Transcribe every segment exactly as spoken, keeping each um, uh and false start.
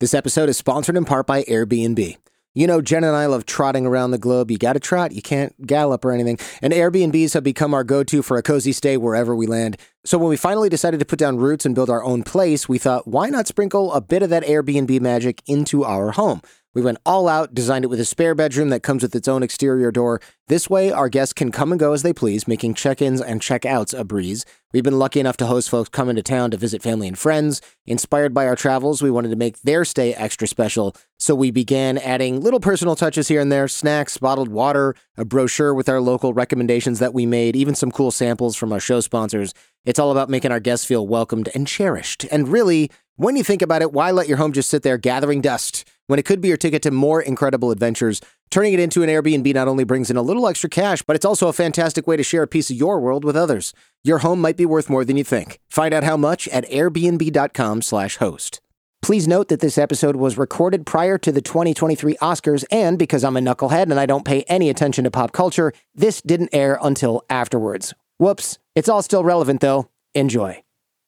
This episode is sponsored in part by Airbnb. You know, Jen and I love trotting around the globe. You got to trot, you can't gallop or anything. And Airbnbs have become our go-to for a cozy stay wherever we land. So when we finally decided to put down roots and build our own place, we thought, why not sprinkle a bit of that Airbnb magic into our home? We went all out, designed it with a spare bedroom that comes with its own exterior door. This way, our guests can come and go as they please, making check-ins and check-outs a breeze. We've been lucky enough to host folks coming to town to visit family and friends. Inspired by our travels, we wanted to make their stay extra special, so we began adding little personal touches here and there, snacks, bottled water, a brochure with our local recommendations that we made, even some cool samples from our show sponsors. It's all about making our guests feel welcomed and cherished. And really, when you think about it, why let your home just sit there gathering dust when it could be your ticket to more incredible adventures? Turning it into an Airbnb not only brings in a little extra cash, but it's also a fantastic way to share a piece of your world with others. Your home might be worth more than you think. Find out how much at airbnb.com slash host. Please note that this episode was recorded prior to the twenty twenty-three Oscars, and because I'm a knucklehead and I don't pay any attention to pop culture, this didn't air until afterwards. Whoops. It's all still relevant, though. Enjoy.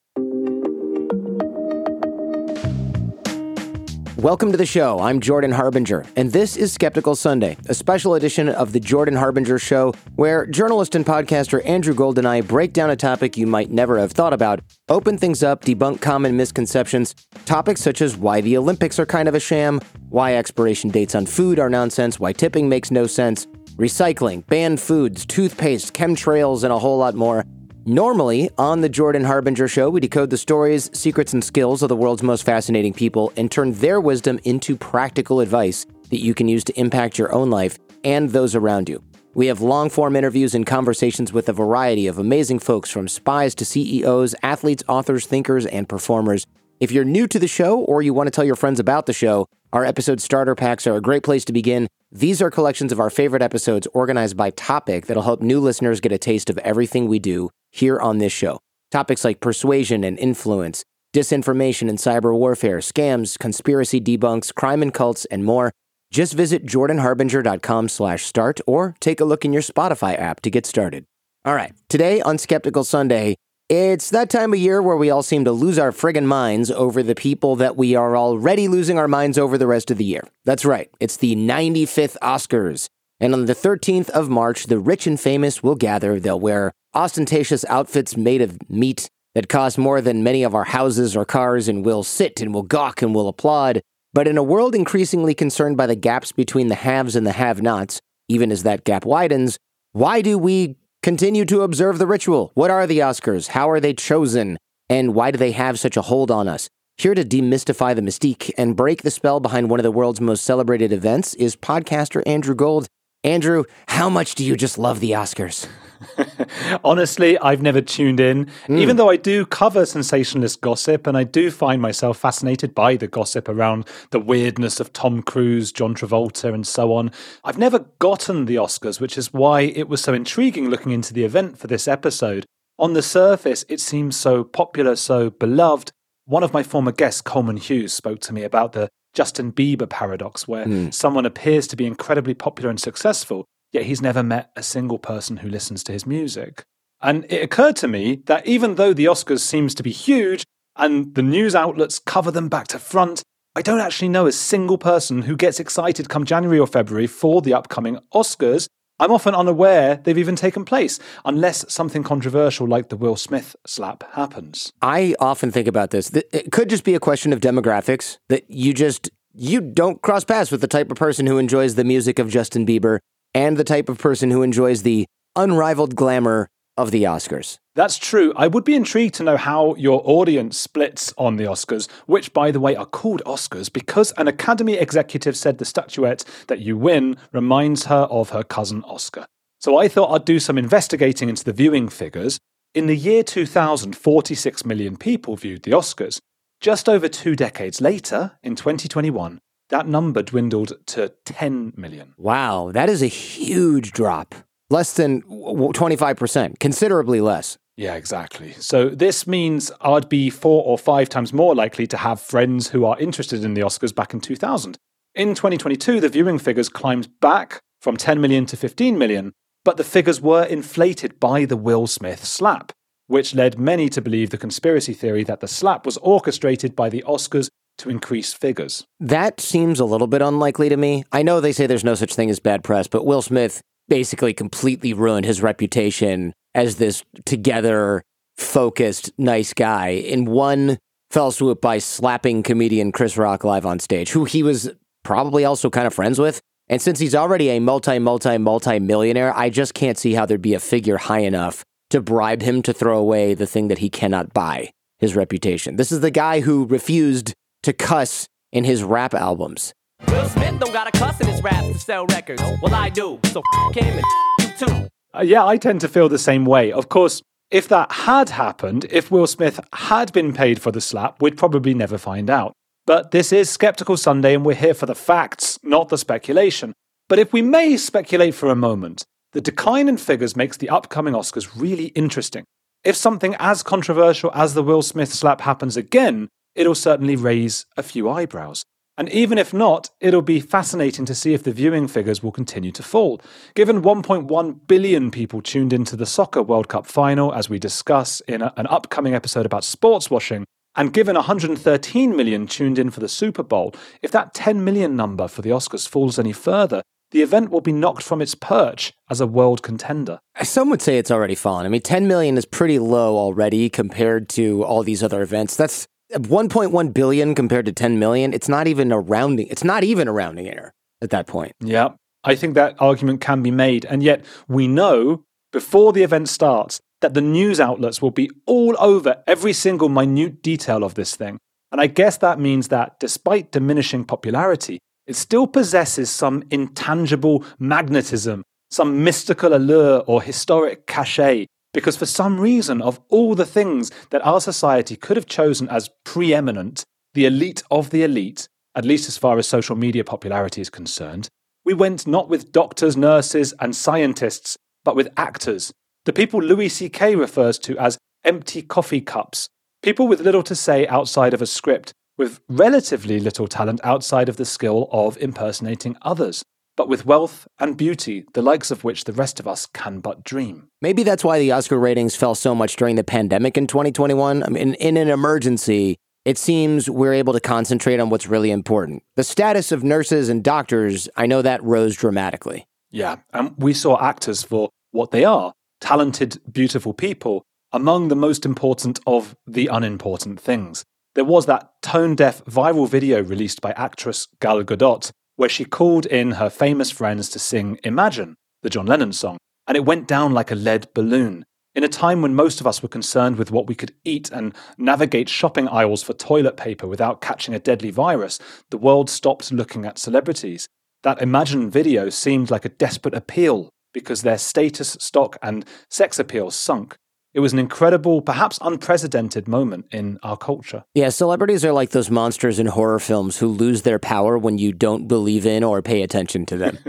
Welcome to the show. I'm Jordan Harbinger, and this is Skeptical Sunday, a special edition of the Jordan Harbinger Show, where journalist and podcaster Andrew Gold and I break down a topic you might never have thought about, open things up, debunk common misconceptions, topics such as why the Olympics are kind of a sham, why expiration dates on food are nonsense, why tipping makes no sense, recycling, banned foods, toothpaste, chemtrails, and a whole lot more. Normally, on the Jordan Harbinger Show, we decode the stories, secrets, and skills of the world's most fascinating people and turn their wisdom into practical advice that you can use to impact your own life and those around you. We have long-form interviews and conversations with a variety of amazing folks, from spies to C E Os, athletes, authors, thinkers, and performers. If you're new to the show or you want to tell your friends about the show, our episode starter packs are a great place to begin. These are collections of our favorite episodes organized by topic that'll help new listeners get a taste of everything we do here on this show. Topics like persuasion and influence, disinformation and cyber warfare, scams, conspiracy debunks, crime and cults, and more. Just visit jordanharbinger.com slash start or take a look in your Spotify app to get started. All right, today on Skeptical Sunday, it's that time of year where we all seem to lose our friggin' minds over the people that we are already losing our minds over the rest of the year. That's right, it's the ninety-fifth Oscars. And on the thirteenth of March, the rich and famous will gather. They'll wear ostentatious outfits made of meat that cost more than many of our houses or cars, and will sit and will gawk and will applaud. But in a world increasingly concerned by the gaps between the haves and the have-nots, even as that gap widens, why do we continue to observe the ritual? What are the Oscars? How are they chosen? And why do they have such a hold on us? Here to demystify the mystique and break the spell behind one of the world's most celebrated events is podcaster Andrew Gold. Andrew, how much do you just love the Oscars? Honestly, I've never tuned in, mm. even though I do cover sensationalist gossip, and I do find myself fascinated by the gossip around the weirdness of Tom Cruise, John Travolta, and so on. I've never gotten the Oscars, which is why it was so intriguing looking into the event for this episode. On the surface, it seems so popular, so beloved. One of my former guests, Coleman Hughes, spoke to me about the Justin Bieber paradox, where mm. someone appears to be incredibly popular and successful, yet he's never met a single person who listens to his music. And it occurred to me that even though the Oscars seems to be huge and the news outlets cover them back to front, I don't actually know a single person who gets excited come January or February for the upcoming Oscars. I'm often unaware they've even taken place, unless something controversial like the Will Smith slap happens. I often think about this. It could just be a question of demographics, that you just, you don't cross paths with the type of person who enjoys the music of Justin Bieber and the type of person who enjoys the unrivaled glamour of the Oscars. That's true. I would be intrigued to know how your audience splits on the Oscars, which, by the way, are called Oscars because an Academy executive said the statuette that you win reminds her of her cousin Oscar. So I thought I'd do some investigating into the viewing figures. In the year two thousand, forty-six million people viewed the Oscars. Just over two decades later, in twenty twenty-one, that number dwindled to ten million. Wow, that is a huge drop. Less than twenty-five percent, considerably less. Yeah, exactly. So this means I'd be four or five times more likely to have friends who are interested in the Oscars back in two thousand. In twenty twenty-two, the viewing figures climbed back from ten million to fifteen million, but the figures were inflated by the Will Smith slap, which led many to believe the conspiracy theory that the slap was orchestrated by the Oscars to increase figures. That seems a little bit unlikely to me. I know they say there's no such thing as bad press, but Will Smith basically completely ruined his reputation as this together, focused, nice guy in one fell swoop by slapping comedian Chris Rock live on stage, who he was probably also kind of friends with. And since he's already a multi, multi, multi-millionaire, I just can't see how there'd be a figure high enough to bribe him to throw away the thing that he cannot buy, his reputation. This is the guy who refused to cuss in his rap albums. Will Smith don't got a cuss in his raps to sell records. Well, I do, so f*** him and f*** you too. Uh, yeah, I tend to feel the same way. Of course, if that had happened, if Will Smith had been paid for the slap, we'd probably never find out. But this is Skeptical Sunday and we're here for the facts, not the speculation. But if we may speculate for a moment, the decline in figures makes the upcoming Oscars really interesting. If something as controversial as the Will Smith slap happens again, it'll certainly raise a few eyebrows. And even if not, it'll be fascinating to see if the viewing figures will continue to fall. Given one point one billion people tuned into the Soccer World Cup final, as we discuss in a, an upcoming episode about sports washing, and given one hundred thirteen million tuned in for the Super Bowl, if that ten million number for the Oscars falls any further, the event will be knocked from its perch as a world contender. Some would say it's already fallen. I mean, ten million is pretty low already compared to all these other events. That's one point one billion compared to ten million. It's not even a rounding. It's not even a rounding error at that point. Yeah, I think that argument can be made. And yet we know before the event starts that the news outlets will be all over every single minute detail of this thing. And I guess that means that despite diminishing popularity, it still possesses some intangible magnetism, some mystical allure or historic cachet, because for some reason, of all the things that our society could have chosen as preeminent, the elite of the elite, at least as far as social media popularity is concerned, we went not with doctors, nurses, and scientists, but with actors, the people Louis C K refers to as empty coffee cups, people with little to say outside of a script, with relatively little talent outside of the skill of impersonating others, but with wealth and beauty, the likes of which the rest of us can but dream. Maybe that's why the Oscar ratings fell so much during the pandemic in twenty twenty-one. I mean, in an emergency, it seems we're able to concentrate on what's really important. The status of nurses and doctors, I know that rose dramatically. Yeah, and we saw actors for what they are, talented, beautiful people, among the most important of the unimportant things. There was that tone-deaf viral video released by actress Gal Gadot, where she called in her famous friends to sing Imagine, the John Lennon song, and it went down like a lead balloon. In a time when most of us were concerned with what we could eat and navigate shopping aisles for toilet paper without catching a deadly virus, the world stopped looking at celebrities. That Imagine video seemed like a desperate appeal because their status, stock, and sex appeal sunk. It was an incredible, perhaps unprecedented moment in our culture. Yeah, celebrities are like those monsters in horror films who lose their power when you don't believe in or pay attention to them.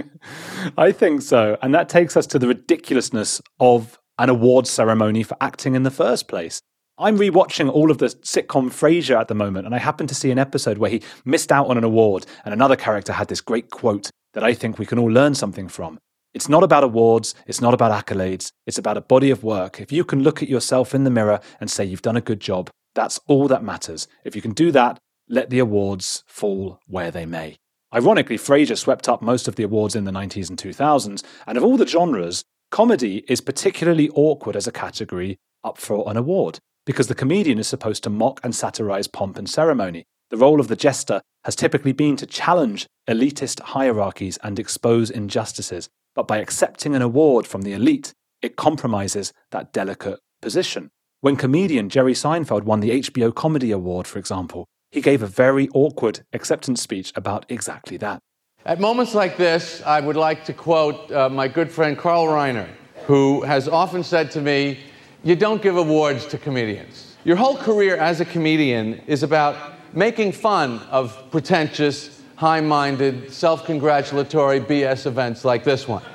I think so. And that takes us to the ridiculousness of an awards ceremony for acting in the first place. I'm rewatching all of the sitcom Frasier at the moment, and I happened to see an episode where he missed out on an award, and another character had this great quote that I think we can all learn something from. It's not about awards, it's not about accolades, it's about a body of work. If you can look at yourself in the mirror and say you've done a good job, that's all that matters. If you can do that, let the awards fall where they may. Ironically, Frasier swept up most of the awards in the nineties and two thousands, and of all the genres, comedy is particularly awkward as a category up for an award, because the comedian is supposed to mock and satirize pomp and ceremony. The role of the jester has typically been to challenge elitist hierarchies and expose injustices. But by accepting an award from the elite, it compromises that delicate position. When comedian Jerry Seinfeld won the H B O Comedy Award, for example, he gave a very awkward acceptance speech about exactly that. At moments like this, I would like to quote uh, my good friend Carl Reiner, who has often said to me, you don't give awards to comedians. Your whole career as a comedian is about making fun of pretentious, high-minded, self-congratulatory B S events like this one.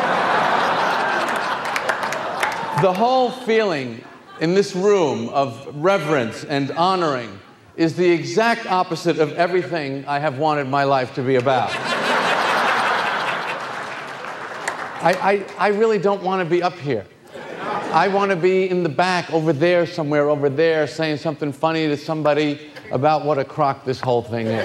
The whole feeling in this room of reverence and honoring is the exact opposite of everything I have wanted my life to be about. I, I, I really don't want to be up here. I want to be in the back over there somewhere over there saying something funny to somebody about what a crock this whole thing is.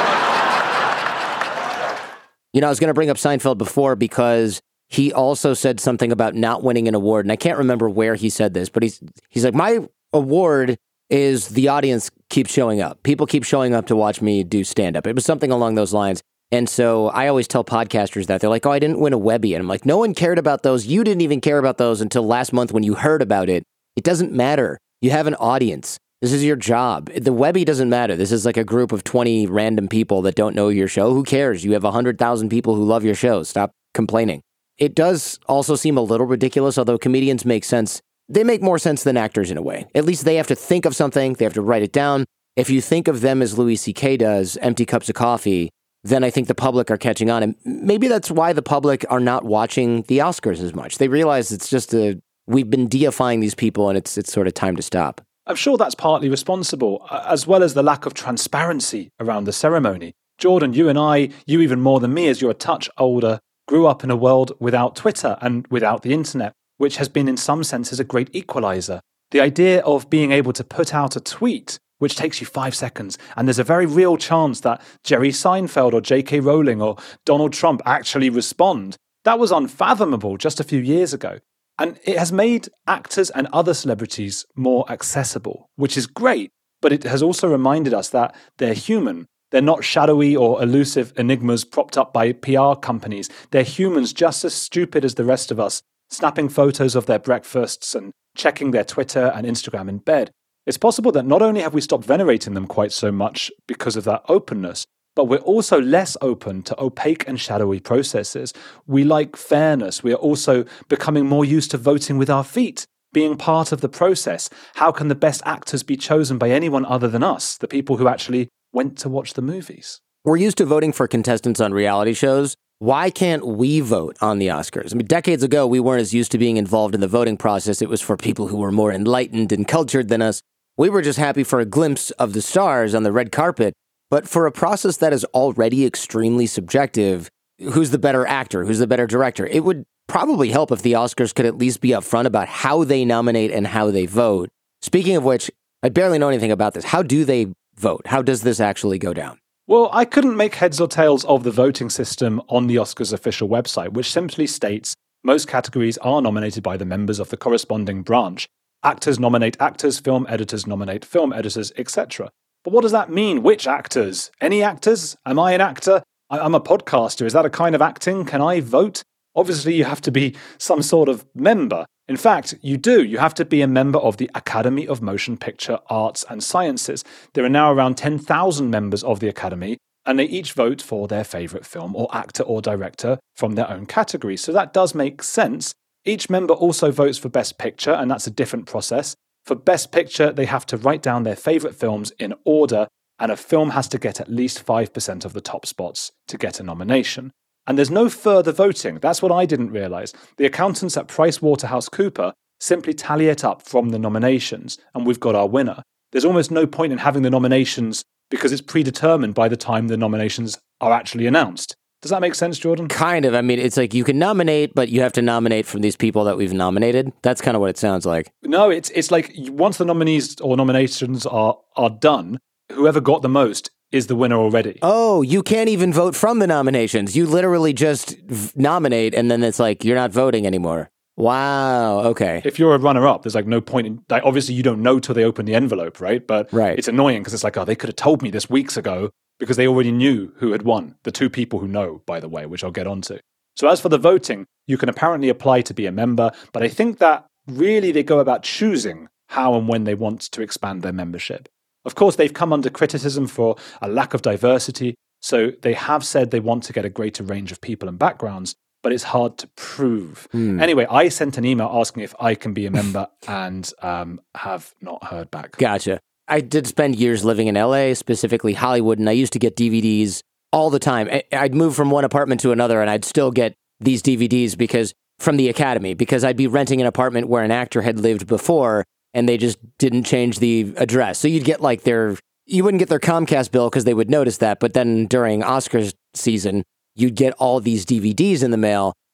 You know, I was going to bring up Seinfeld before because he also said something about not winning an award, and I can't remember where he said this, but he's he's like, my award is the audience keeps showing up. People keep showing up to watch me do stand-up. It was something along those lines. And so I always tell podcasters that. They're like, oh, I didn't win a Webby. And I'm like, no one cared about those. You didn't even care about those until last month when you heard about it. It doesn't matter. You have an audience. This is your job. The Webby doesn't matter. This is like a group of twenty random people that don't know your show. Who cares? You have one hundred thousand people who love your show. Stop complaining. It does also seem a little ridiculous, although comedians make sense. They make more sense than actors in a way. At least they have to think of something. They have to write it down. If you think of them as Louis C K does, empty cups of coffee, then I think the public are catching on. And maybe that's why the public are not watching the Oscars as much. They realize it's just a, we've been deifying these people and it's it's sort of time to stop. I'm sure that's partly responsible, as well as the lack of transparency around the ceremony. Jordan, you and I, you even more than me as you're a touch older, grew up in a world without Twitter and without the internet, which has been in some senses a great equalizer. The idea of being able to put out a tweet which takes you five seconds, and there's a very real chance that Jerry Seinfeld or J K Rowling or Donald Trump actually respond. That was unfathomable just a few years ago. And it has made actors and other celebrities more accessible, which is great, but it has also reminded us that they're human. They're not shadowy or elusive enigmas propped up by P R companies. They're humans just as stupid as the rest of us, snapping photos of their breakfasts and checking their Twitter and Instagram in bed. It's possible that not only have we stopped venerating them quite so much because of that openness, but we're also less open to opaque and shadowy processes. We like fairness. We are also becoming more used to voting with our feet, being part of the process. How can the best actors be chosen by anyone other than us, the people who actually went to watch the movies? We're used to voting for contestants on reality shows. Why can't we vote on the Oscars? I mean, decades ago, we weren't as used to being involved in the voting process. It was for people who were more enlightened and cultured than us. We were just happy for a glimpse of the stars on the red carpet. But for a process that is already extremely subjective, who's the better actor? Who's the better director? It would probably help if the Oscars could at least be upfront about how they nominate and how they vote. Speaking of which, I barely know anything about this. How do they vote? How does this actually go down? Well, I couldn't make heads or tails of the voting system on the Oscars official website, which simply states most categories are nominated by the members of the corresponding branch. Actors nominate actors, film editors nominate film editors, et cetera. But what does that mean? Which actors? Any actors? Am I an actor? I- I'm a podcaster. Is that a kind of acting? Can I vote? Obviously, you have to be some sort of member. In fact, you do. You have to be a member of the Academy of Motion Picture Arts and Sciences. There are now around ten thousand members of the Academy, and they each vote for their favourite film or actor or director from their own category. So that does make sense. Each member also votes for Best Picture, and that's a different process. For Best Picture, they have to write down their favourite films in order, and a film has to get at least five percent of the top spots to get a nomination. And there's no further voting. That's what I didn't realise. The accountants at PricewaterhouseCoopers simply tally it up from the nominations, and we've got our winner. There's almost no point in having the nominations because it's predetermined by the time the nominations are actually announced. Does that make sense, Jordan? Kind of. I mean, it's like you can nominate, but you have to nominate from these people that we've nominated. That's kind of what it sounds like. No, it's it's like once the nominees or nominations are are done, whoever got the most is the winner already. Oh, you can't even vote from the nominations. You literally just v- nominate, and then it's like you're not voting anymore. Wow. Okay. If you're a runner-up, there's like no point in, like, obviously you don't know till they open the envelope, right? But right. It's annoying because it's like, oh, they could have told me this weeks ago because they already knew who had won. The two people who know, by the way, which I'll get onto. So as for the voting, you can apparently apply to be a member, but I think that really they go about choosing how and when they want to expand their membership. Of course, they've come under criticism for a lack of diversity, so they have said they want to get a greater range of people and backgrounds, but it's hard to prove. Hmm. Anyway, I sent an email asking if I can be a member and um, have not heard back. Gotcha. I did spend years living in L A, specifically Hollywood, and I used to get D V Ds all the time. I'd move from one apartment to another, and I'd still get these D V Ds because from the Academy, because I'd be renting an apartment where an actor had lived before, and they just didn't change the address. So you'd get like their, you wouldn't get their Comcast bill because they would notice that, but then during Oscars season, you'd get all these D V Ds in the mail.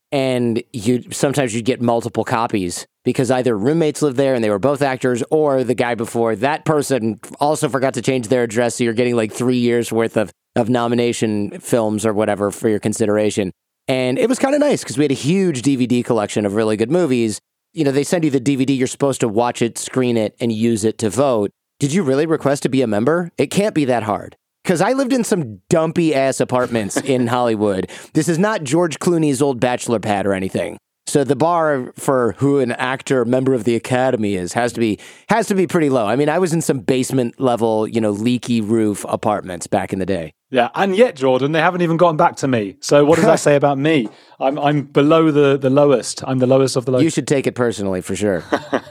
and you sometimes you'd get multiple copies because either roommates lived there and they were both actors, or the guy before that person also forgot to change their address, so you're getting like three years worth of, of nomination films or whatever for your consideration. And it was kind of nice because we had a huge D V D collection of really good movies. You know, they send you the D V D, you're supposed to watch it, screen it, and use it to vote. Did you really request to be a member? It can't be that hard. Because I lived in some dumpy-ass apartments in Hollywood. This is not George Clooney's old bachelor pad or anything. So the bar for who an actor, member of the Academy is, has to be has to be pretty low. I mean, I was in some basement-level, you know, leaky roof apartments back in the day. Yeah, and yet, Jordan, they haven't even gotten back to me. So what does that say about me? I'm I'm below the, the lowest. I'm the lowest of the lowest. You should take it personally, for sure.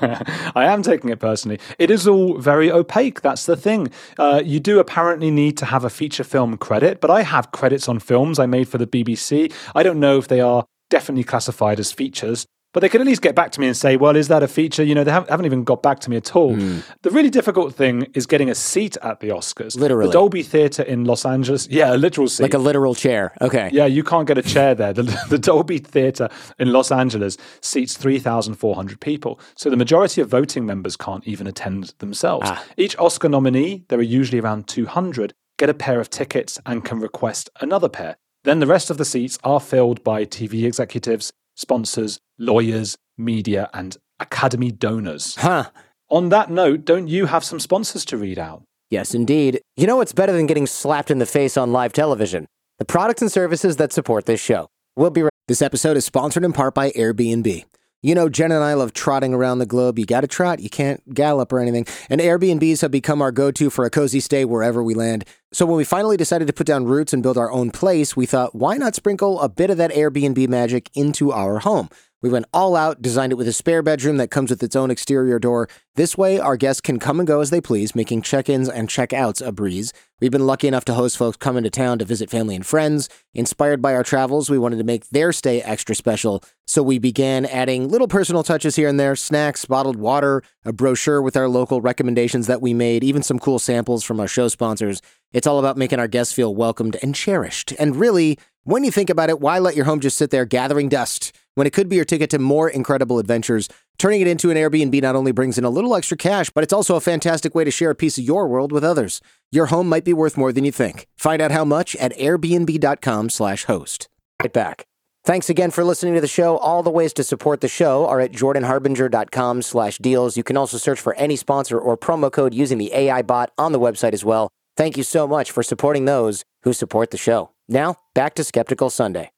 I am taking it personally. It is all very opaque. That's the thing. Uh, you do apparently need to have a feature film credit, but I have credits on films I made for the B B C. I don't know if they are definitely classified as features, but they could at least get back to me and say, well, is that a feature? You know, they haven't, haven't even got back to me at all. Mm. The really difficult thing is getting a seat at the Oscars. Literally. The Dolby Theatre in Los Angeles. Yeah, a literal seat. Like a literal chair. Okay. Yeah, you can't get a chair there. The, the Dolby Theatre in Los Angeles seats three thousand four hundred people. So the majority of voting members can't even attend themselves. Ah. Each Oscar nominee, there are usually around two hundred, get a pair of tickets and can request another pair. Then the rest of the seats are filled by T V executives, sponsors, lawyers, media, and Academy donors. Huh. On that note, don't you have some sponsors to read out? Yes, indeed. You know what's better than getting slapped in the face on live television? The products and services that support this show. We'll be right. This episode is sponsored in part by Airbnb. You know, Jen and I love trotting around the globe. You got to trot. You can't gallop or anything. And Airbnbs have become our go-to for a cozy stay wherever we land. So when we finally decided to put down roots and build our own place, we thought, why not sprinkle a bit of that Airbnb magic into our home? We went all out, designed it with a spare bedroom that comes with its own exterior door. This way, our guests can come and go as they please, making check-ins and check-outs a breeze. We've been lucky enough to host folks come into town to visit family and friends. Inspired by our travels, we wanted to make their stay extra special, so we began adding little personal touches here and there, snacks, bottled water, a brochure with our local recommendations that we made, even some cool samples from our show sponsors. It's all about making our guests feel welcomed and cherished. And really, when you think about it, why let your home just sit there gathering dust when it could be your ticket to more incredible adventures? Turning it into an Airbnb not only brings in a little extra cash, but it's also a fantastic way to share a piece of your world with others. Your home might be worth more than you think. Find out how much at airbnb.com slash host. Right back. Thanks again for listening to the show. All the ways to support the show are at jordanharbinger.com slash deals. You can also search for any sponsor or promo code using the A I bot on the website as well. Thank you so much for supporting those who support the show. Now, back to Skeptical Sunday.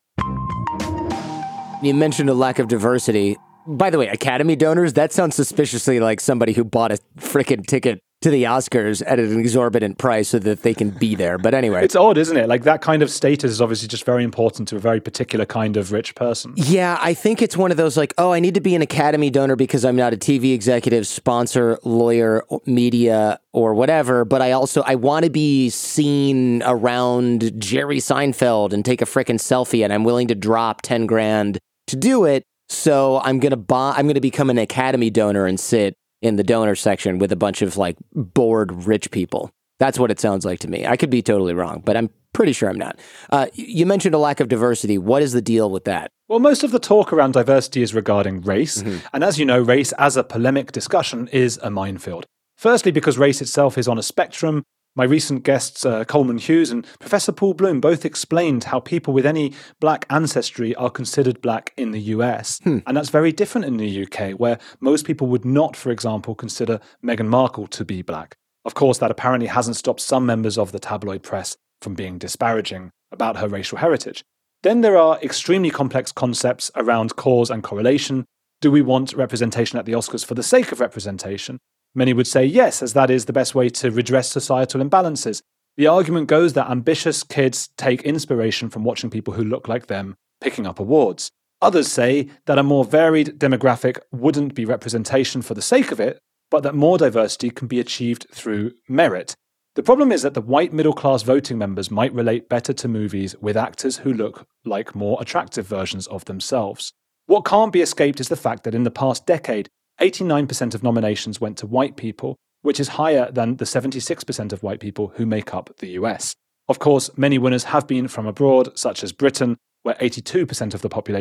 You mentioned a lack of diversity. By the way, Academy donors, that sounds suspiciously like somebody who bought a frickin' ticket to the Oscars at an exorbitant price so that they can be there. But anyway. It's odd, isn't it? Like, that kind of status is obviously just very important to a very particular kind of rich person. Yeah, I think it's one of those like, oh, I need to be an Academy donor because I'm not a T V executive, sponsor, lawyer, media, or whatever, but I also, I want to be seen around Jerry Seinfeld and take a frickin' selfie, and I'm willing to drop ten grand to do it. So I'm going to buy, I'm going to become an Academy donor and sit in the donor section with a bunch of like bored rich people. That's what it sounds like to me. I could be totally wrong, but I'm pretty sure I'm not. Uh, you mentioned a lack of diversity. What is the deal with that? Well, most of the talk around diversity is regarding race. Mm-hmm. And as you know, race as a polemic discussion is a minefield. Firstly, because race itself is on a spectrum. My recent guests, uh, Coleman Hughes and Professor Paul Bloom, both explained how people with any black ancestry are considered black in the U S. Hmm. And that's very different in the U K, where most people would not, for example, consider Meghan Markle to be black. Of course, that apparently hasn't stopped some members of the tabloid press from being disparaging about her racial heritage. Then there are extremely complex concepts around cause and correlation. Do we want representation at the Oscars for the sake of representation? Many would say yes, as that is the best way to redress societal imbalances. The argument goes that ambitious kids take inspiration from watching people who look like them picking up awards. Others say that a more varied demographic wouldn't be representation for the sake of it, but that more diversity can be achieved through merit. The problem is that the white middle-class voting members might relate better to movies with actors who look like more attractive versions of themselves. What can't be escaped is the fact that in the past decade, eighty-nine percent of nominations went to white people, which is higher than the seventy-six percent of white people who make up the U S. Of course, many winners have been from abroad, such as Britain, where eighty-two percent of the population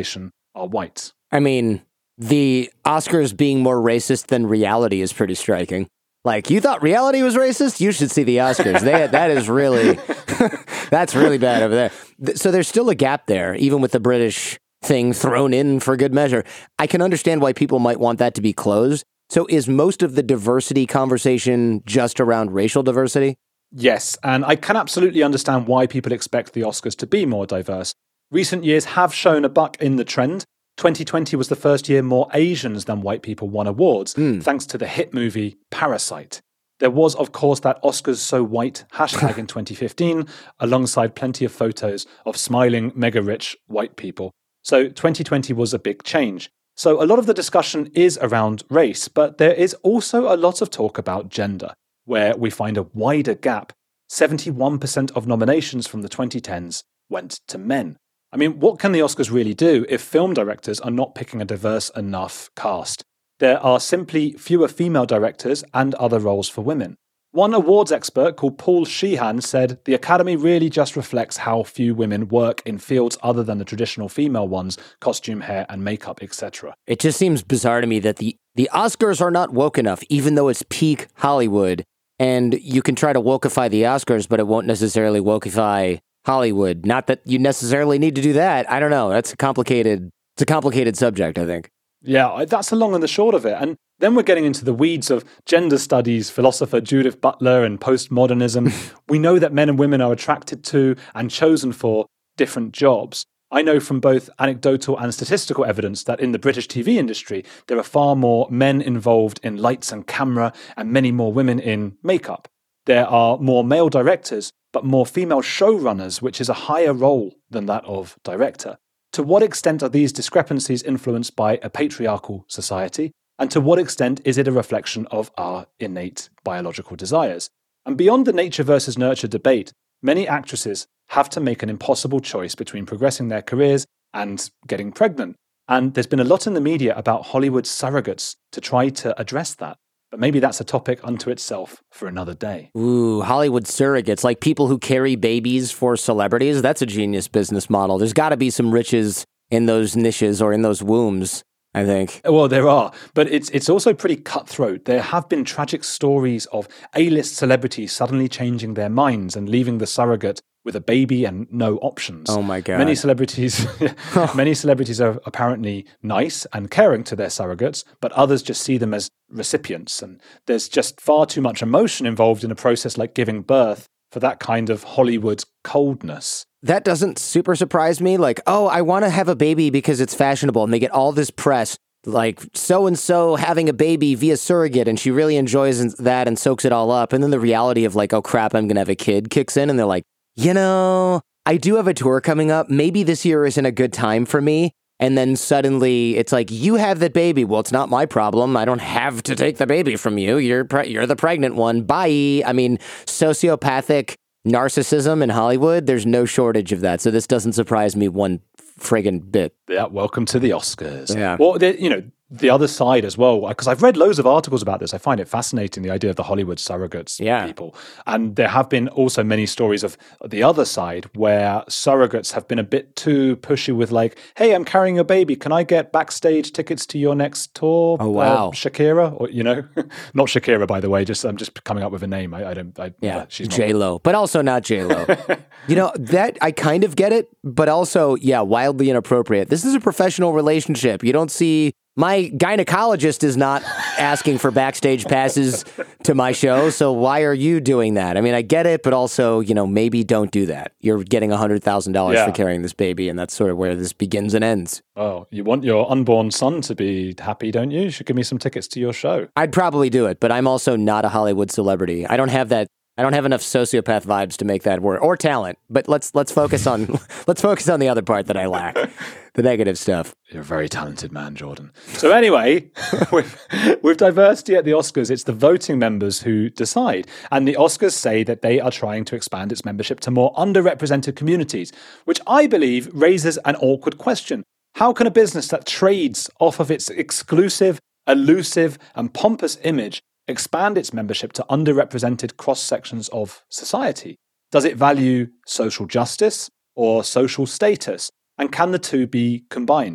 are white. I mean, the Oscars being more racist than reality is pretty striking. Like, you thought reality was racist? You should see the Oscars. They, that is really, that's really bad over there. So there's still a gap there, even with the British thing thrown in for good measure. I can understand why people might want that to be closed. So is most of the diversity conversation just around racial diversity? Yes, and I can absolutely understand why people expect the Oscars to be more diverse. Recent years have shown a buck in the trend. twenty twenty was the first year more Asians than white people won awards, mm. thanks to the hit movie Parasite. There was, of course, that Oscars So White hashtag in twenty fifteen, alongside plenty of photos of smiling, mega-rich white people. So twenty twenty was a big change. So a lot of the discussion is around race, but there is also a lot of talk about gender, where we find a wider gap. seventy-one percent of nominations from the twenty tens went to men. I mean, what can the Oscars really do if film directors are not picking a diverse enough cast? There are simply fewer female directors and other roles for women. One awards expert called Paul Sheehan said the Academy really just reflects how few women work in fields other than the traditional female ones, costume, hair and makeup, et cetera. It just seems bizarre to me that the, the Oscars are not woke enough, even though it's peak Hollywood. And you can try to wokeify the Oscars, but it won't necessarily wokeify Hollywood. Not that you necessarily need to do that. I don't know. That's a complicated, it's a complicated subject, I think. Yeah, that's the long and the short of it. And then we're getting into the weeds of gender studies, philosopher Judith Butler and postmodernism. We know that men and women are attracted to and chosen for different jobs. I know from both anecdotal and statistical evidence that in the British T V industry, there are far more men involved in lights and camera and many more women in makeup. There are more male directors, but more female showrunners, which is a higher role than that of director. To what extent are these discrepancies influenced by a patriarchal society? And to what extent is it a reflection of our innate biological desires? And beyond the nature versus nurture debate, many actresses have to make an impossible choice between progressing their careers and getting pregnant. And there's been a lot in the media about Hollywood surrogates to try to address that. But maybe that's a topic unto itself for another day. Ooh, Hollywood surrogates, like people who carry babies for celebrities. That's a genius business model. There's got to be some riches in those niches or in those wombs, I think. Well, there are, but it's it's also pretty cutthroat. There have been tragic stories of A-list celebrities suddenly changing their minds and leaving the surrogate with a baby and no options. Oh my God. Many celebrities many celebrities are apparently nice and caring to their surrogates, but others just see them as recipients. And there's just far too much emotion involved in a process like giving birth for that kind of Hollywood coldness. That doesn't super surprise me. Like, oh, I want to have a baby because it's fashionable. And they get all this press, like so-and-so having a baby via surrogate, and she really enjoys that and soaks it all up. And then the reality of like, oh crap, I'm going to have a kid kicks in, and they're like, you know, I do have a tour coming up. Maybe this year isn't a good time for me. And then suddenly it's like, you have that baby. Well, it's not my problem. I don't have to take the baby from you. You're pre- you're the pregnant one. Bye. I mean, sociopathic narcissism in Hollywood, there's no shortage of that. So this doesn't surprise me one friggin' bit. Yeah, welcome to the Oscars. Yeah. Well, you know, the other side as well, because I've read loads of articles about this. I find it fascinating, the idea of the Hollywood surrogates yeah. people. And there have been also many stories of the other side where surrogates have been a bit too pushy with like, hey, I'm carrying a baby. Can I get backstage tickets to your next tour? Oh, wow. Uh, Shakira, or, you know, not Shakira, by the way, just I'm just coming up with a name. I, I don't, I, yeah, she's not J-Lo, but also not J-Lo. You know, that I kind of get it, but also, yeah, wildly inappropriate. This is a professional relationship. You don't see... My gynecologist is not asking for backstage passes to my show, so why are you doing that? I mean, I get it, but also, you know, maybe don't do that. You're getting one hundred thousand dollars yeah. for carrying this baby, and that's sort of where this begins and ends. Oh, you want your unborn son to be happy, don't you? You should give me some tickets to your show. I'd probably do it, but I'm also not a Hollywood celebrity. I don't have that. I don't have enough sociopath vibes to make that work, or talent. But let's let's focus on let's focus on the other part that I lack, the negative stuff. You're a very talented man, Jordan. So anyway, with, with diversity at the Oscars, it's the voting members who decide. And the Oscars say that they are trying to expand its membership to more underrepresented communities, which I believe raises an awkward question. How can a business that trades off of its exclusive, elusive, and pompous image expand its membership to underrepresented cross-sections of society? Does it value social justice or social status? And can the two be combined?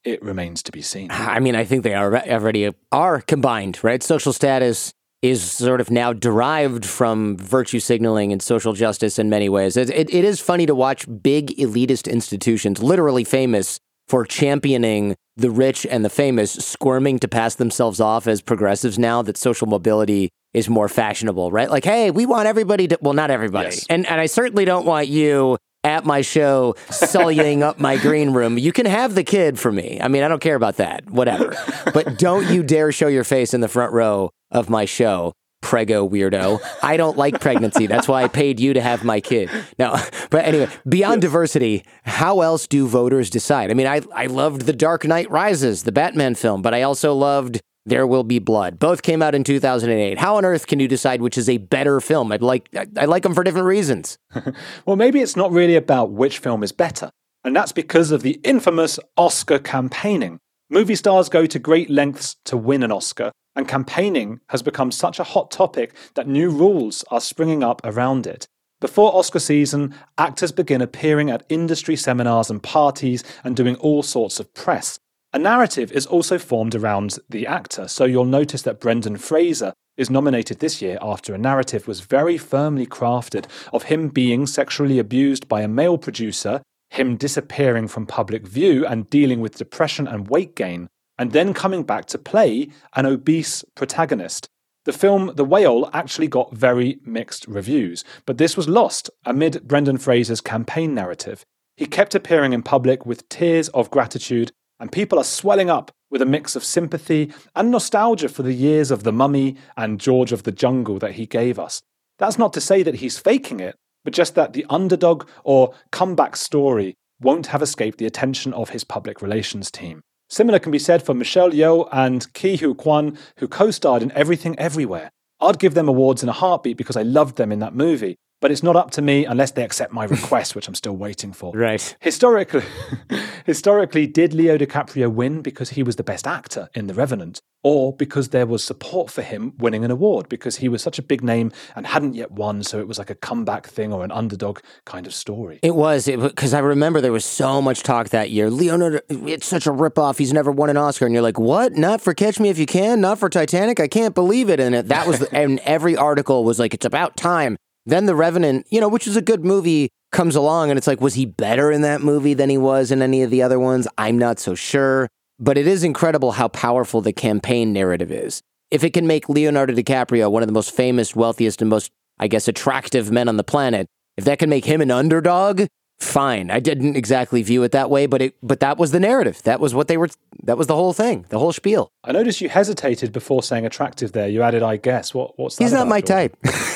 it remains to be seen. I mean, I think they are already are combined, right? Social status is sort of now derived from virtue signaling and social justice in many ways. It, it, it is funny to watch big elitist institutions, literally famous for championing the rich and the famous, squirming to pass themselves off as progressives now that social mobility is more fashionable, right? Like, hey, we want everybody to, well, not everybody. Yes. And, and I certainly don't want you at my show sullying up my green room. You can have the kid for me. I mean, I don't care about that, whatever. But don't you dare show your face in the front row of my show, prego weirdo. I don't like pregnancy. That's why I paid you to have my kid. No, but anyway, beyond yes. diversity, how else do voters decide? I mean, I, I loved The Dark Knight Rises, the Batman film, but I also loved There Will Be Blood. Both came out in two thousand eight. How on earth can you decide which is a better film? I'd like, I, I like them for different reasons. Well, maybe it's not really about which film is better. And that's because of the infamous Oscar campaigning. Movie stars go to great lengths to win an Oscar, and campaigning has become such a hot topic that new rules are springing up around it. Before Oscar season, actors begin appearing at industry seminars and parties and doing all sorts of press. A narrative is also formed around the actor, so you'll notice that Brendan Fraser is nominated this year after a narrative was very firmly crafted of him being sexually abused by a male producer, him disappearing from public view and dealing with depression and weight gain, and then coming back to play an obese protagonist. The film The Whale actually got very mixed reviews, but this was lost amid Brendan Fraser's campaign narrative. He kept appearing in public with tears of gratitude, and people are swelling up with a mix of sympathy and nostalgia for the years of The Mummy and George of the Jungle that he gave us. That's not to say that he's faking it, but just that the underdog or comeback story won't have escaped the attention of his public relations team. Similar can be said for Michelle Yeoh and Ke Huy Quan, who co-starred in Everything Everywhere. I'd give them awards in a heartbeat because I loved them in that movie, but it's not up to me unless they accept my request, which I'm still waiting for. Right. Historically, historically, did Leo DiCaprio win because he was the best actor in The Revenant, or because there was support for him winning an award because he was such a big name and hadn't yet won, so it was like a comeback thing or an underdog kind of story? It was, because I remember there was so much talk that year. Leonardo, it's such a ripoff. He's never won an Oscar. And you're like, what? Not for Catch Me If You Can? Not for Titanic? I can't believe it. And it, that was, the, and every article was like, it's about time. Then The Revenant, you know, which is a good movie, comes along and it's like, was he better in that movie than he was in any of the other ones? I'm not so sure. But it is incredible how powerful the campaign narrative is. If it can make Leonardo DiCaprio one of the most famous, wealthiest, and most, I guess, attractive men on the planet, if that can make him an underdog, fine. I didn't exactly view it that way, but it, but that was the narrative. That was what they were, that was the whole thing, the whole spiel. I noticed you hesitated before saying attractive there. You added, I guess. What, what's that He's not about, my Jordan?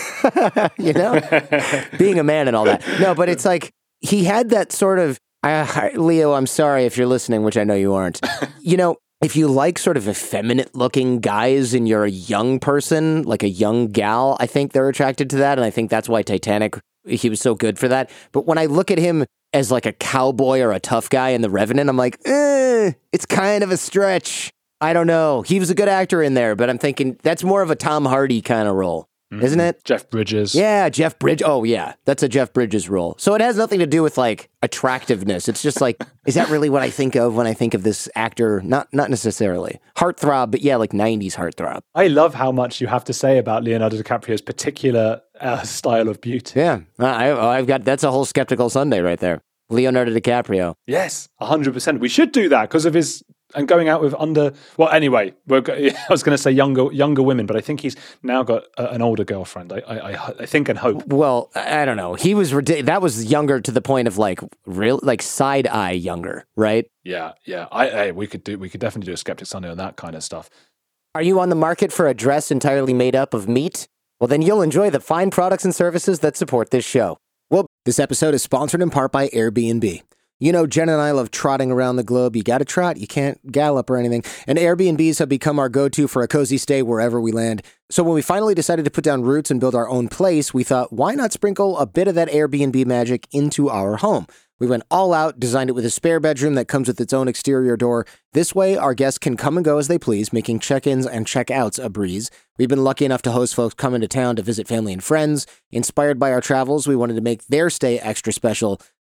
type. You know? Being a man and all that. No, but it's like, he had that sort of, uh, Leo, I'm sorry if you're listening, which I know you aren't. You know, if you like sort of effeminate looking guys and you're a young person, like a young gal, I think they're attracted to that. And I think that's why Titanic, he was so good for that. But when I look at him as like a cowboy or a tough guy in The Revenant, I'm like, eh, it's kind of a stretch. I don't know. He was a good actor in there, but I'm thinking that's more of a Tom Hardy kind of role. Mm-hmm. Isn't it? Jeff Bridges. Yeah, Jeff Bridges. Oh, yeah. That's a Jeff Bridges role. So it has nothing to do with, like, attractiveness. It's just like, is that really what I think of when I think of this actor? Not not necessarily. Heartthrob, but yeah, like nineties heartthrob. I love how much you have to say about Leonardo DiCaprio's particular uh, style of beauty. Yeah. I, I've got, that's a whole Skeptical Sunday right there. Leonardo DiCaprio. Yes, one hundred percent. We should do that because of his... And going out with under, well, anyway, we're, I was going to say younger younger women, but I think he's now got a, an older girlfriend. I, I I think and hope. Well, I don't know. He was that was younger to the point of like real like side eye younger, right? Yeah, yeah. I, I we could do we could definitely do a Skeptic Sunday on that kind of stuff. Are you on the market for a dress entirely made up of meat? Well, then you'll enjoy the fine products and services that support this show. Well, this episode is sponsored in part by Airbnb. You know, Jen and I love trotting around the globe. You got to trot. You can't gallop or anything. And Airbnbs have become our go-to for a cozy stay wherever we land. So when we finally decided to put down roots and build our own place, we thought, why not sprinkle a bit of that Airbnb magic into our home? We went all out, designed it with a spare bedroom that comes with its own exterior door. This way, our guests can come and go as they please, making check-ins and check-outs a breeze. We've been lucky enough to host folks coming to town to visit family and friends. Inspired by our travels, we wanted to make their stay extra special.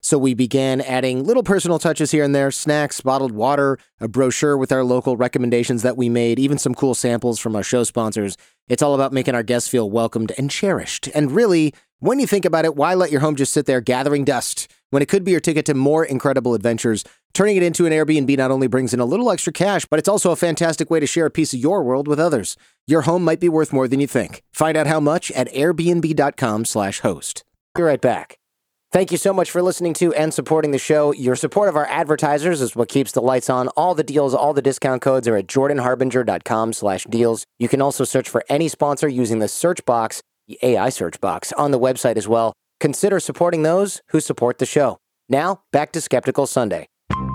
So we began adding little personal touches here and there, snacks, bottled water, a brochure with our local recommendations that we made, even some cool samples from our show sponsors. It's all about making our guests feel welcomed and cherished. And really, when you think about it, why let your home just sit there gathering dust when it could be your ticket to more incredible adventures? Turning it into an Airbnb not only brings in a little extra cash, but it's also a fantastic way to share a piece of your world with others. Your home might be worth more than you think. Find out how much at airbnb.com slash host. Be right back. Thank you so much for listening to and supporting the show. Your support of our advertisers is what keeps the lights on. All the deals, all the discount codes are at jordanharbinger.com slash deals. You can also search for any sponsor using the search box, the A I search box, on the website as well. Consider supporting those who support the show. Now, back to Skeptical Sunday.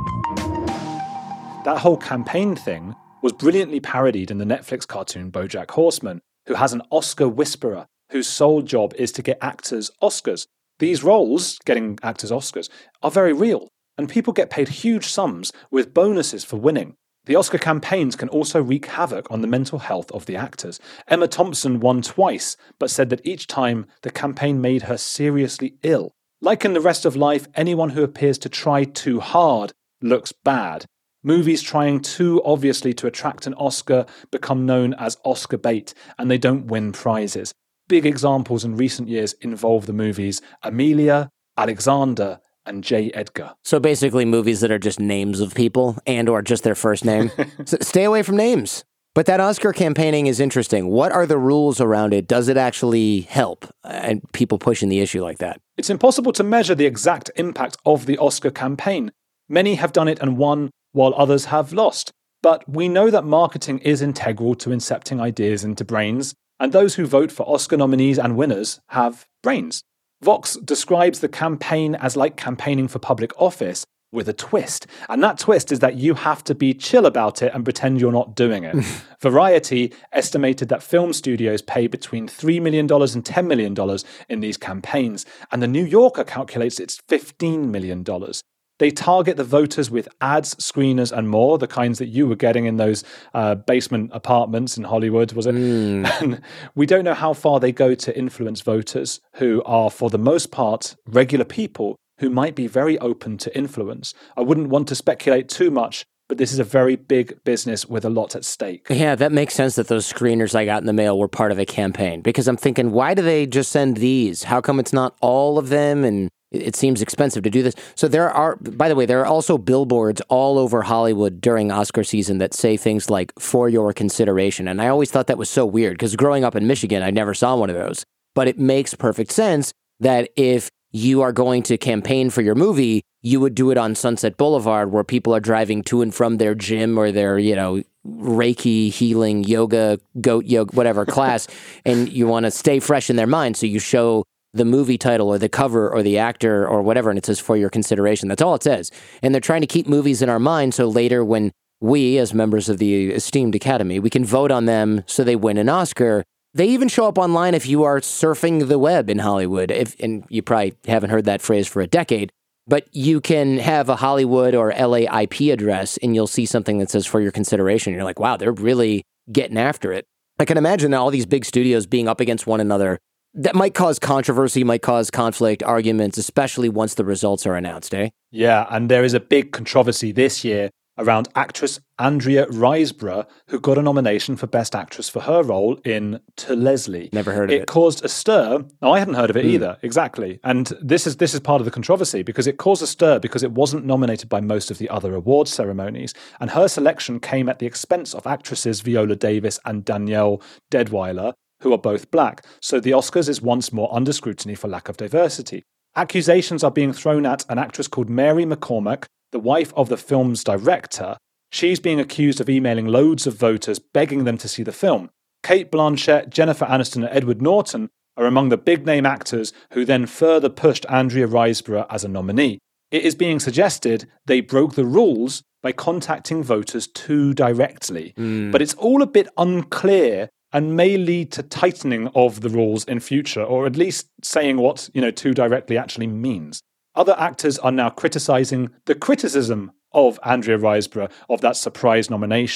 That whole campaign thing was brilliantly parodied in the Netflix cartoon BoJack Horseman, who has an Oscar whisperer whose sole job is to get actors Oscars. These roles, getting actors Oscars, are very real, and people get paid huge sums with bonuses for winning. The Oscar campaigns can also wreak havoc on the mental health of the actors. Emma Thompson won twice, but said that each time the campaign made her seriously ill. Like in the rest of life, anyone who appears to try too hard looks bad. Movies trying too obviously to attract an Oscar become known as Oscar bait, and they don't win prizes. Big examples in recent years involve the movies Amelia, Alexander, and J. Edgar. So basically movies that are just names of people and or just their first name. So stay away from names. But that Oscar campaigning is interesting. What are the rules around it? Does it actually help? And people pushing the issue like that. It's impossible to measure the exact impact of the Oscar campaign. Many have done it and won, while others have lost. But we know that marketing is integral to incepting ideas into brains, and those who vote for Oscar nominees and winners have brains. Vox describes the campaign as like campaigning for public office with a twist. And that twist is that you have to be chill about it and pretend you're not doing it. Variety estimated that film studios pay between three million dollars and ten million dollars in these campaigns, and the New Yorker calculates it's fifteen million dollars. They target the voters with ads, screeners, and more, the kinds that you were getting in those uh, basement apartments in Hollywood, was it? Mm. And we don't know how far they go to influence voters who are, for the most part, regular people who might be very open to influence. I wouldn't want to speculate too much, but this is a very big business with a lot at stake. Yeah, that makes sense that those screeners I got in the mail were part of a campaign, because I'm thinking, why do they just send these? How come it's not all of them? And it seems expensive to do this. So there are, by the way, there are also billboards all over Hollywood during Oscar season that say things like, for your consideration. And I always thought that was so weird, because growing up in Michigan, I never saw one of those. But it makes perfect sense that if you are going to campaign for your movie, you would do it on Sunset Boulevard, where people are driving to and from their gym or their, you know, Reiki, healing, yoga, goat yoga, whatever class, and you want to stay fresh in their mind. So you show the movie title or the cover or the actor or whatever, and it says for your consideration. That's all it says. And they're trying to keep movies in our mind so later when we, as members of the esteemed Academy, we can vote on them so they win an Oscar. They even show up online if you are surfing the web in Hollywood. If, and you probably haven't heard that phrase for a decade, but you can have a Hollywood or L A I P address and you'll see something that says for your consideration. You're like, wow, they're really getting after it. I can imagine all these big studios being up against one another. That might cause controversy, might cause conflict, arguments, especially once the results are announced, eh? Yeah, and there is a big controversy this year around actress Andrea Riseborough, who got a nomination for Best Actress for her role in To Leslie. Never heard of it. It caused a stir. No, I hadn't heard of it mm. either, exactly. And this is this is part of the controversy, because it caused a stir because it wasn't nominated by most of the other award ceremonies, and her selection came at the expense of actresses Viola Davis and Danielle Deadwyler, who are both black, so the Oscars is once more under scrutiny for lack of diversity. Accusations are being thrown at an actress called Mary McCormack, the wife of the film's director. She's being accused of emailing loads of voters begging them to see the film. Cate Blanchett, Jennifer Aniston and Edward Norton are among the big-name actors who then further pushed Andrea Riseborough as a nominee. It is being suggested they broke the rules by contacting voters too directly. Mm. But it's all a bit unclear and may lead to tightening of the rules in future, or at least saying what, you know, too directly actually means. Other actors are now criticising the criticism of Andrea Riseborough of that surprise nomination.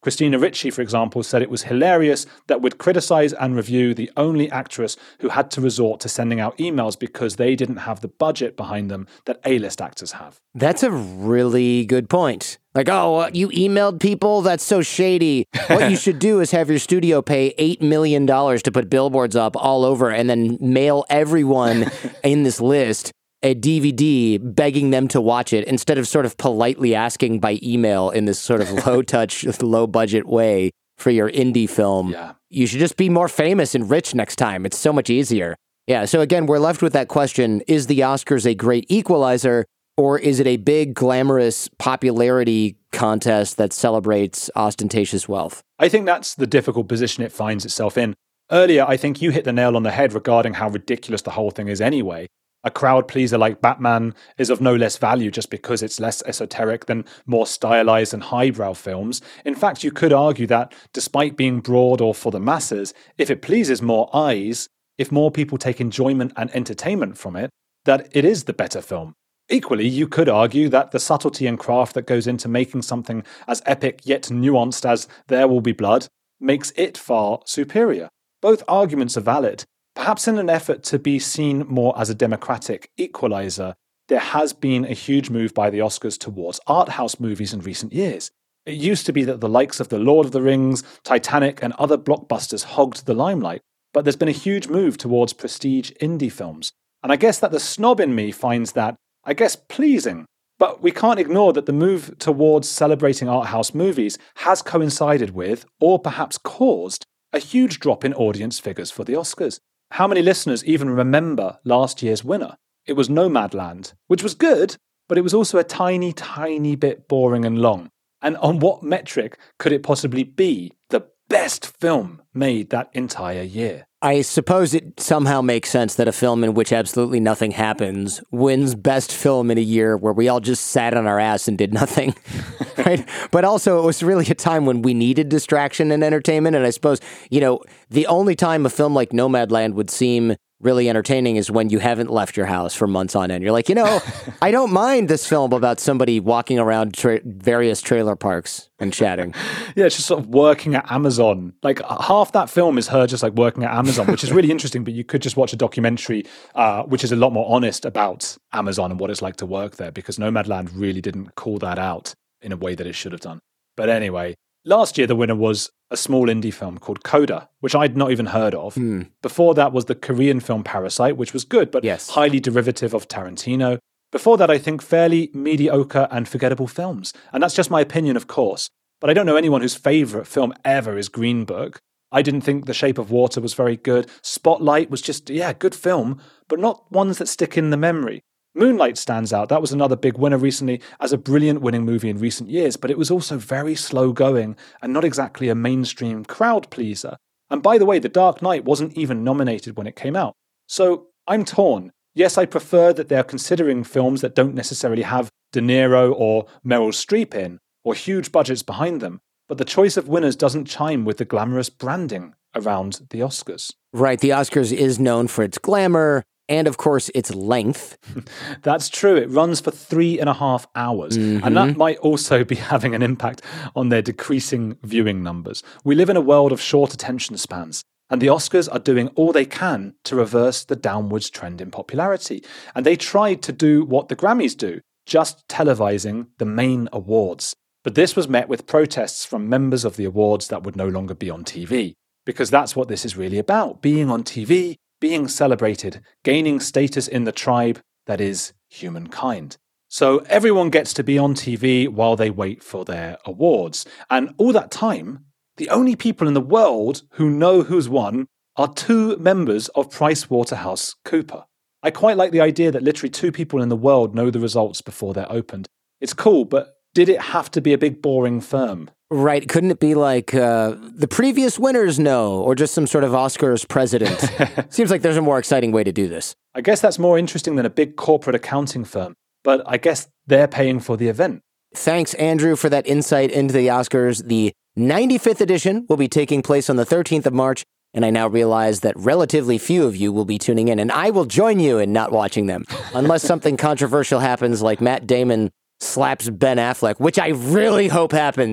Christina Ricci, for example, said it was hilarious that we'd criticize and review the only actress who had to resort to sending out emails because they didn't have the budget behind them that A-list actors have. That's a really good point. Like, oh, uh, you emailed people? That's so shady. What you should do is have your studio pay eight million dollars to put billboards up all over and then mail everyone in this list a D V D begging them to watch it instead of sort of politely asking by email in this sort of low-touch, low-budget way for your indie film. Yeah. You should just be more famous and rich next time. It's so much easier. Yeah, so again, we're left with that question, is the Oscars a great equalizer, or is it a big, glamorous popularity contest that celebrates ostentatious wealth? I think that's the difficult position it finds itself in. Earlier, I think you hit the nail on the head regarding how ridiculous the whole thing is anyway. A crowd pleaser like Batman is of no less value just because it's less esoteric than more stylized and highbrow films. In fact, you could argue that, despite being broad or for the masses, if it pleases more eyes, if more people take enjoyment and entertainment from it, that it is the better film. Equally, you could argue that the subtlety and craft that goes into making something as epic yet nuanced as There Will Be Blood makes it far superior. Both arguments are valid. Perhaps in an effort to be seen more as a democratic equalizer, there has been a huge move by the Oscars towards art house movies in recent years. It used to be that the likes of The Lord of the Rings, Titanic, and other blockbusters hogged the limelight, but there's been a huge move towards prestige indie films. And I guess that the snob in me finds that, I guess, pleasing. But we can't ignore that the move towards celebrating art house movies has coincided with, or perhaps caused, a huge drop in audience figures for the Oscars. How many listeners even remember last year's winner? It was Nomadland, which was good, but it was also a tiny, tiny bit boring and long. And on what metric could it possibly be the best film made that entire year? I suppose it somehow makes sense that a film in which absolutely nothing happens wins best film in a year where we all just sat on our ass and did nothing, right? But also it was really a time when we needed distraction and entertainment. And I suppose, you know, the only time a film like Nomadland would seem really entertaining is when you haven't left your house for months on end. You're like, you know, I don't mind this film about somebody walking around tra- various trailer parks and chatting. Yeah, it's just sort of working at Amazon. Like half that film is her just like working at Amazon, which is really interesting, but you could just watch a documentary uh, which is a lot more honest about Amazon and what it's like to work there, because Nomadland really didn't call that out in a way that it should have done. But anyway, last year the winner was a small indie film called Coda, which I'd not even heard of. Mm. Before that was the Korean film Parasite, which was good, but yes. highly derivative of Tarantino. Before that, I think fairly mediocre and forgettable films. And that's just my opinion, of course. But I don't know anyone whose favourite film ever is Green Book. I didn't think The Shape of Water was very good. Spotlight was just, yeah, good film, but not ones that stick in the memory. Moonlight stands out. That was another big winner recently as a brilliant winning movie in recent years, but it was also very slow going and not exactly a mainstream crowd pleaser. And by the way, The Dark Knight wasn't even nominated when it came out. So I'm torn. Yes, I prefer that they're considering films that don't necessarily have De Niro or Meryl Streep in, or huge budgets behind them, but the choice of winners doesn't chime with the glamorous branding around the Oscars. Right, the Oscars is known for its glamour, and of course, its length. That's true. It runs for three and a half hours. Mm-hmm. And that might also be having an impact on their decreasing viewing numbers. We live in a world of short attention spans, and the Oscars are doing all they can to reverse the downwards trend in popularity. And they tried to do what the Grammys do, just televising the main awards. But this was met with protests from members of the awards that would no longer be on T V. Because that's what this is really about, being on T V, being celebrated, gaining status in the tribe that is humankind. So everyone gets to be on T V while they wait for their awards. And all that time, the only people in the world who know who's won are two members of PricewaterhouseCoopers. I quite like the idea that literally two people in the world know the results before they're opened. It's cool, but did it have to be a big boring firm? Right. Couldn't it be like uh, the previous winners know, or just some sort of Oscars president? Seems like there's a more exciting way to do this. I guess that's more interesting than a big corporate accounting firm, but I guess they're paying for the event. Thanks, Andrew, for that insight into the Oscars. The ninety-fifth edition will be taking place on the thirteenth of March, and I now realize that relatively few of you will be tuning in, and I will join you in not watching them, unless something controversial happens like Matt Damon slaps Ben Affleck, which I really hope happens.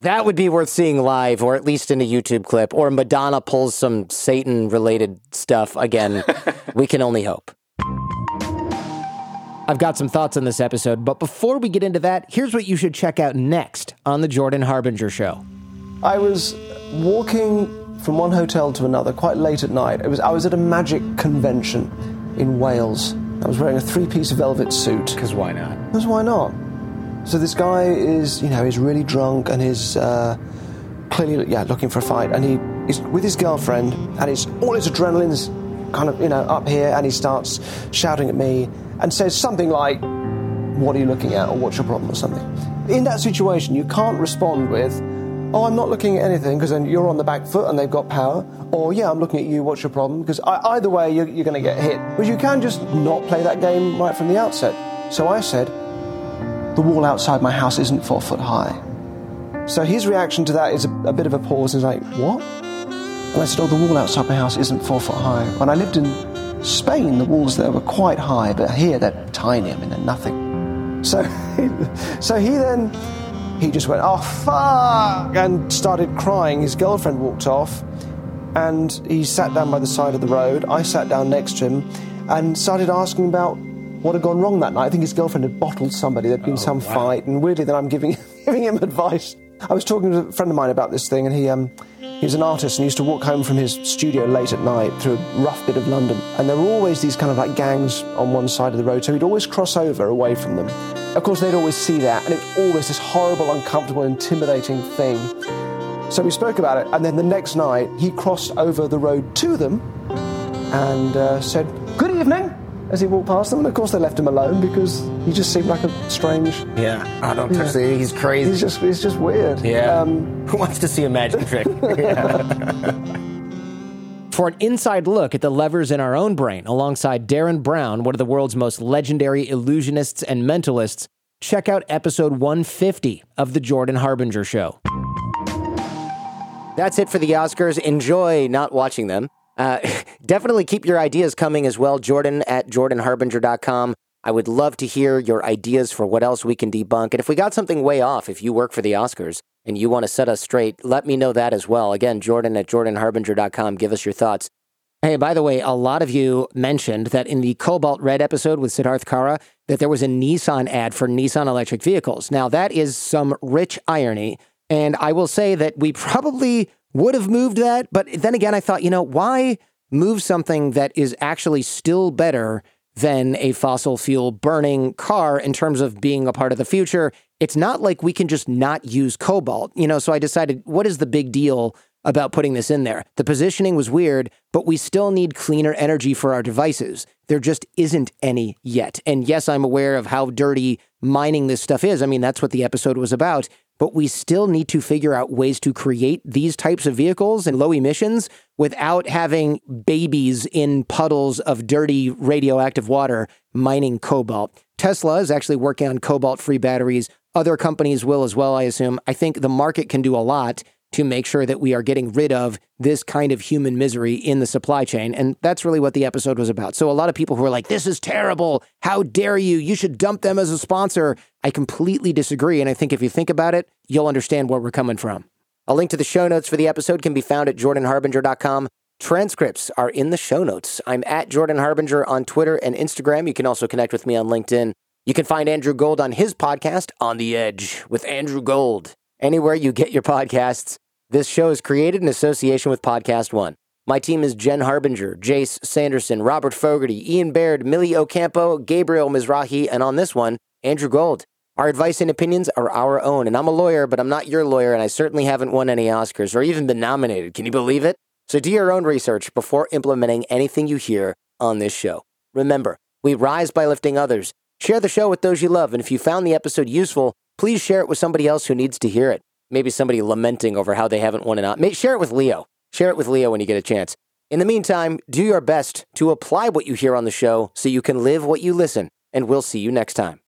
That would be worth seeing live, or at least in a YouTube clip, or Madonna pulls some Satan-related stuff. Again, we can only hope. I've got some thoughts on this episode, but before we get into that, here's what you should check out next on The Jordan Harbinger Show. I was walking from one hotel to another quite late at night. It was I was at a magic convention in Wales. I was wearing a three-piece velvet suit. Because why not? Because why not? So this guy is, you know, he's really drunk and he's uh, clearly, yeah, looking for a fight. And he is with his girlfriend and he's, all his adrenaline's kind of, you know, up here, and he starts shouting at me and says something like, "What are you looking at?" or "What's your problem?" or something. In that situation, you can't respond with, "Oh, I'm not looking at anything," because then you're on the back foot and they've got power. Or, "Yeah, I'm looking at you, what's your problem?" Because either way, you're, you're going to get hit. But you can just not play that game right from the outset. So I said, "The wall outside my house isn't four foot high." So his reaction to that is a, a bit of a pause. He's like, "What?" And I said, "Oh, the wall outside my house isn't four foot high. When I lived in Spain, the walls there were quite high, but here they're tiny. I mean, they're nothing." So, so he then, he just went, "Oh, fuck," and started crying. His girlfriend walked off, and he sat down by the side of the road. I sat down next to him and started asking about what had gone wrong that night. I think his girlfriend had bottled somebody. There'd been oh, some wow. fight, and weirdly then I'm giving, giving him advice. I was talking to a friend of mine about this thing, and he um, he's an artist and he used to walk home from his studio late at night through a rough bit of London. And there were always these kind of like gangs on one side of the road, so he'd always cross over away from them. Of course, they'd always see that, and it's always this horrible, uncomfortable, intimidating thing. So we spoke about it, and then the next night, he crossed over the road to them and uh, said, "Good evening," as he walked past them. And of course, they left him alone because he just seemed like a strange... Yeah, I don't touch the... He's crazy. He's just, he's just weird. Yeah. Um, Who wants to see a magic trick? For an inside look at the levers in our own brain, alongside Darren Brown, one of the world's most legendary illusionists and mentalists, check out episode one fifty of The Jordan Harbinger Show. That's it for the Oscars. Enjoy not watching them. Uh, definitely keep your ideas coming as well. Jordan at jordan harbinger dot com. I would love to hear your ideas for what else we can debunk. And if we got something way off, if you work for the Oscars and you want to set us straight, let me know that as well. Again, Jordan at jordan harbinger dot com. Give us your thoughts. Hey, by the way, a lot of you mentioned that in the Cobalt Red episode with Siddharth Kara, that there was a Nissan ad for Nissan electric vehicles. Now, that is some rich irony. And I will say that we probably would have moved that. But then again, I thought, you know, why move something that is actually still better than a fossil fuel burning car in terms of being a part of the future? It's not like we can just not use cobalt, you know, so I decided, what is the big deal about putting this in there? The positioning was weird, but we still need cleaner energy for our devices. There just isn't any yet. And yes, I'm aware of how dirty mining this stuff is. I mean, that's what the episode was about. But we still need to figure out ways to create these types of vehicles and low emissions without having babies in puddles of dirty radioactive water mining cobalt. Tesla is actually working on cobalt-free batteries. Other companies will as well, I assume. I think the market can do a lot to make sure that we are getting rid of this kind of human misery in the supply chain. And that's really what the episode was about. So a lot of people who are like, this is terrible. How dare you? You should dump them as a sponsor. I completely disagree. And I think if you think about it, you'll understand where we're coming from. A link to the show notes for the episode can be found at jordan harbinger dot com. Transcripts are in the show notes. I'm at Jordan Harbinger on Twitter and Instagram. You can also connect with me on LinkedIn. You can find Andrew Gold on his podcast, On the Edge with Andrew Gold. Anywhere you get your podcasts. This show is created in association with Podcast One. My team is Jen Harbinger, Jace Sanderson, Robert Fogarty, Ian Baird, Millie Ocampo, Gabriel Mizrahi, and on this one, Andrew Gold. Our advice and opinions are our own, and I'm a lawyer, but I'm not your lawyer, and I certainly haven't won any Oscars or even been nominated. Can you believe it? So do your own research before implementing anything you hear on this show. Remember, we rise by lifting others. Share the show with those you love, and if you found the episode useful, please share it with somebody else who needs to hear it. Maybe somebody lamenting over how they haven't won an Oscar. Share it with Leo. Share it with Leo when you get a chance. In the meantime, do your best to apply what you hear on the show so you can live what you listen, and we'll see you next time.